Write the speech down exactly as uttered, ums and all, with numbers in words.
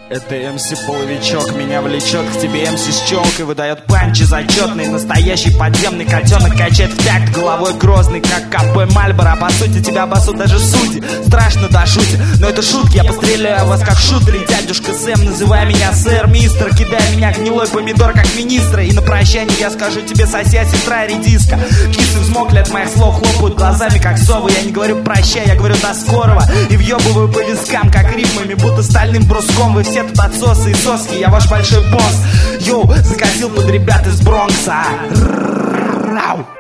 Это эм си Половичок, меня влечет к тебе эм си с челкой. Выдает панчи зачетный, настоящий подземный котенок. Качает в такт головой грозный, как КП Мальборо. По сути тебя обоссут даже судьи, страшно до шути. Но это шутки, я постреляю вас как шутеры. Дядюшка Сэм, называй меня сэр, мистер. Кидай меня гнилой помидор, как министра. И на прощание я скажу тебе сосед, сестра, редиска. Кисы взмокли от моих слов, хлопают глазами, как совы. Я не говорю прощай, я говорю до скорого. И въебываю по вискам, как рифмами, будто стальным бруском. Вы все тут отсосы и соски, я ваш большой босс. Йоу, закосил под ребят из Бронкса.